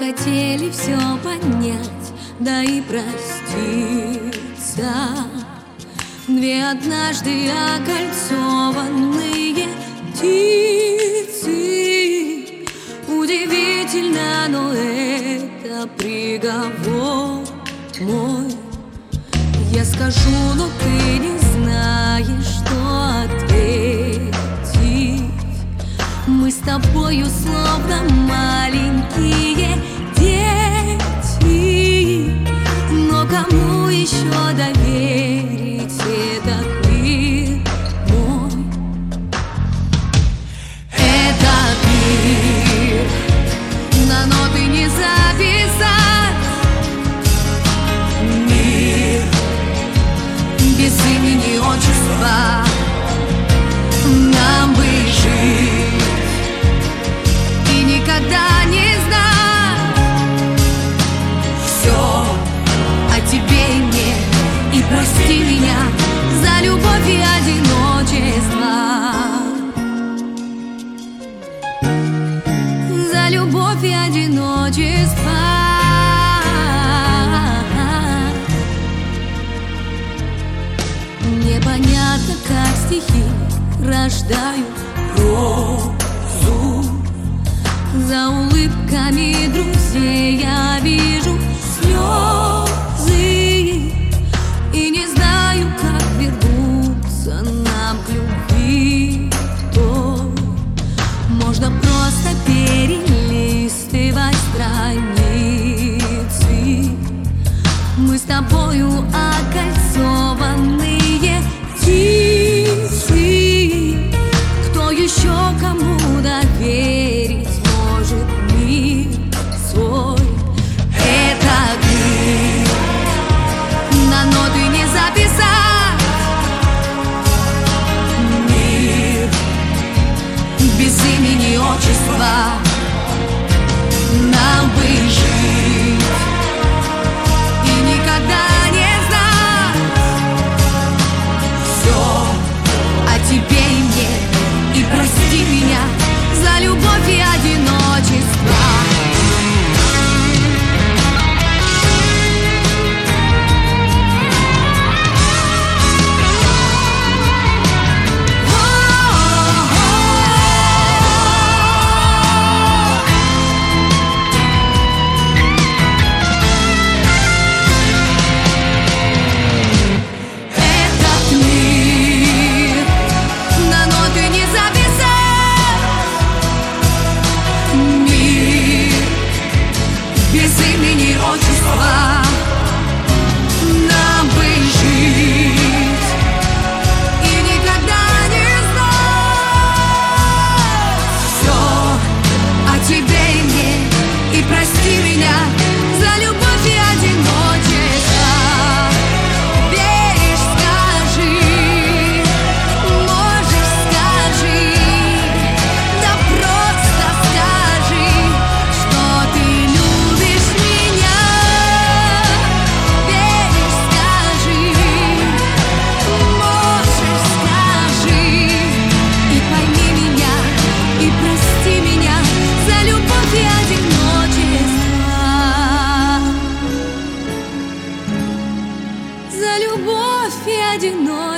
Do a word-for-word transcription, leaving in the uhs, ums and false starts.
хотели все понять, да и проститься. Две однажды окольцованные птицы. Удивительно, но это приговор мой. Я скажу, но ты не знаешь, что ответить. Мы с тобою словно маленькие дети. Но кому еще доверить этот мир мой? Этот мир на ноты не записать. Мир без имени, отчества. Нам бы жить и никогда не знать все о тебе и мне. И прости меня за любовь и одиночество, за любовь и одиночество. Непонятно, как стихи рождают розу. За улыбками друзей я вижу слезы. И не знаю, как вернуться нам к любви той. Можно просто перелистывать страницы. Мы с тобою окольцованные птицы. Кто еще кому доверить может мир свой? Это мир на ноты не записать. Мир без имени, отчества. Нам бы жить и никогда не знать все о тебе и мне. И прости меня за любовь и одиночество. Без имени, отчества. Нам бы жить и никогда не знать все о тебе и мне. И прости меня за любовь и одиночество. Веришь, скажи, можешь, скажи, да просто скажи, что ты любишь меня. Веришь, скажи, можешь, скажи, и пойми меня, и прости меня за любовь и одиночество, за любовь и одиночество.